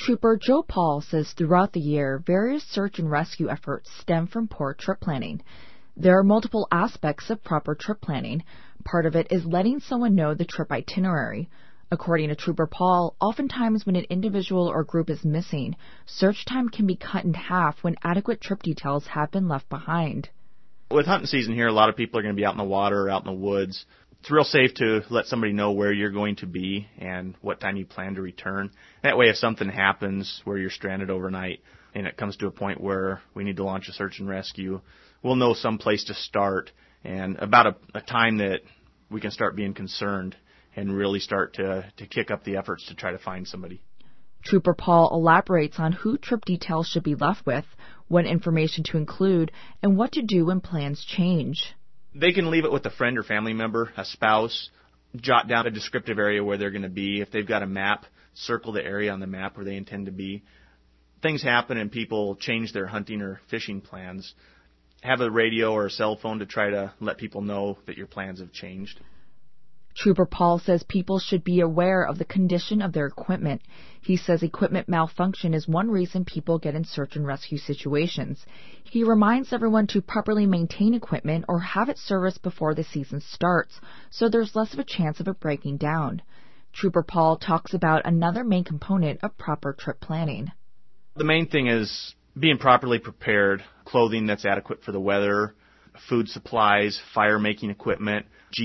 Trooper Joe Paul says throughout the year, various search and rescue efforts stem from poor trip planning. There are multiple aspects of proper trip planning. Part of it is letting someone know the trip itinerary. According to Trooper Paul, oftentimes when an individual or group is missing, search time can be cut in half when adequate trip details have been left behind. With hunting season here, a lot of people are going to be out in the water or out in the woods. It's real safe to let somebody know where you're going to be and what time you plan to return. That way, if something happens where you're stranded overnight and it comes to a point where we need to launch a search and rescue, we'll know some place to start and about a time that we can start being concerned and really start to kick up the efforts to try to find somebody. Trooper Paul elaborates on who trip details should be left with, what information to include, and what to do when plans change. They can leave it with a friend or family member, a spouse, jot down a descriptive area where they're going to be. If they've got a map, circle the area on the map where they intend to be. Things happen and people change their hunting or fishing plans. Have a radio or a cell phone to try to let people know that your plans have changed. Trooper Paul says people should be aware of the condition of their equipment. He says equipment malfunction is one reason people get in search and rescue situations. He reminds everyone to properly maintain equipment or have it serviced before the season starts, so there's less of a chance of it breaking down. Trooper Paul talks about another main component of proper trip planning. The main thing is being properly prepared, clothing that's adequate for the weather, food supplies, fire-making equipment,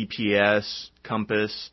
GPS, compass,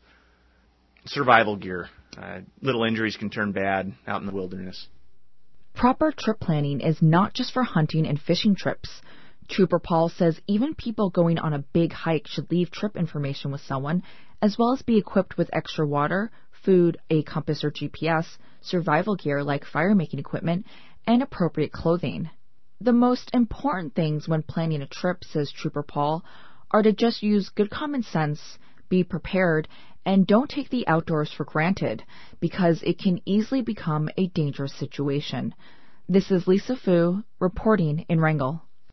survival gear. Little injuries can turn bad out in the wilderness. Proper trip planning is not just for hunting and fishing trips. Trooper Paul says even people going on a big hike should leave trip information with someone, as well as be equipped with extra water, food, a compass or GPS, survival gear like fire-making equipment, and appropriate clothing. The most important things when planning a trip, says Trooper Paul, are to just use good common sense, be prepared, and don't take the outdoors for granted, because it can easily become a dangerous situation. This is Lisa Fu reporting in Wrangell.